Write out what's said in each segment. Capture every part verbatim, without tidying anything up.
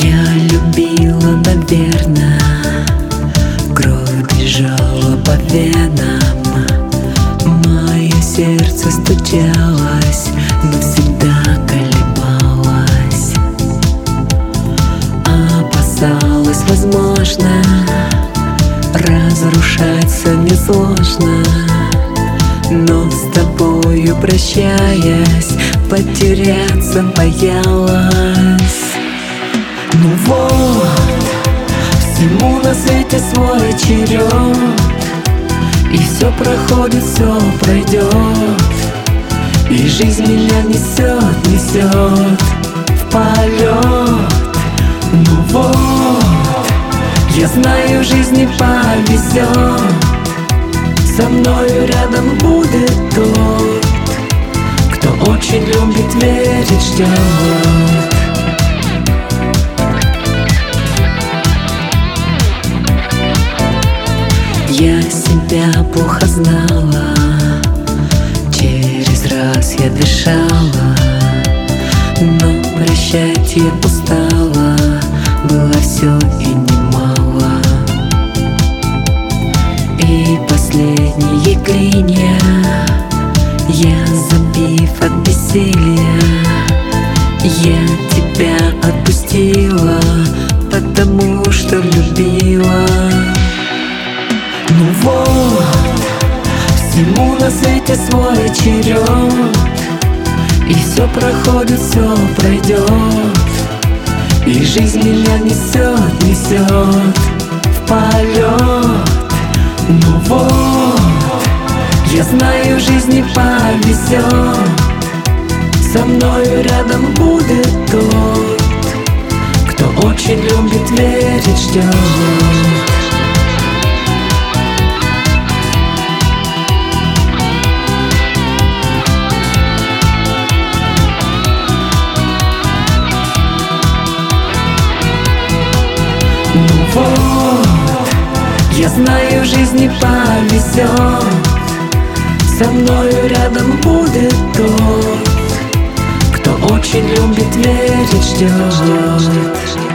Я любила, наверно, кровь бежала по венам, мое сердце стучалось, но всегда колебалось. Опасалась, возможно, разрушаться несложно, но с тобою прощаясь, потеряться боялась. Ну вот, всему на свете свой черед, и все проходит, все пройдет, и жизнь меня несет, несет в полет. Ну вот, я знаю, жизни повезет, со мною рядом будет тот, кто очень любит, верит, ждет. Я себя плохо знала, через раз я дышала, но прощать я устала, было все и немало. И последние клинья я, забив от бессилия, я тебя отпустила, потому что любила. Ну вот, всему на свете свой черед, и все проходит, все пройдет, и жизнь меня несет, несет в полет. Ну вот, я знаю, жизни повезет, со мною рядом будет тот, кто очень любит, верит, ждет. Ну вот, я знаю, жизни повезет, со мною рядом будет тот, кто очень любит, верит, ждет.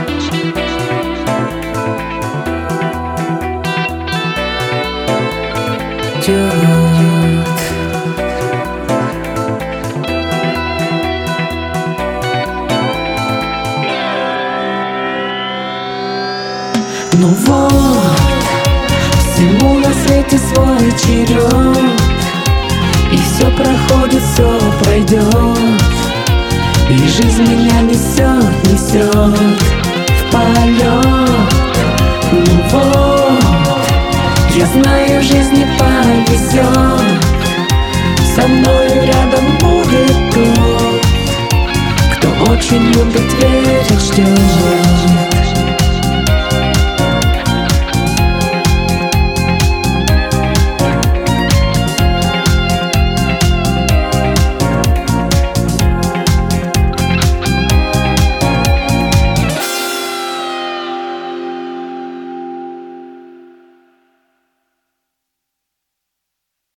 Ждет. Ну вот, всему на свете свой черед, и все проходит, все пройдет, и жизнь меня несет, несет в полет. Ну вот, я знаю, жизни повезет, со мною рядом будет тот, кто очень любит, верит, ждет.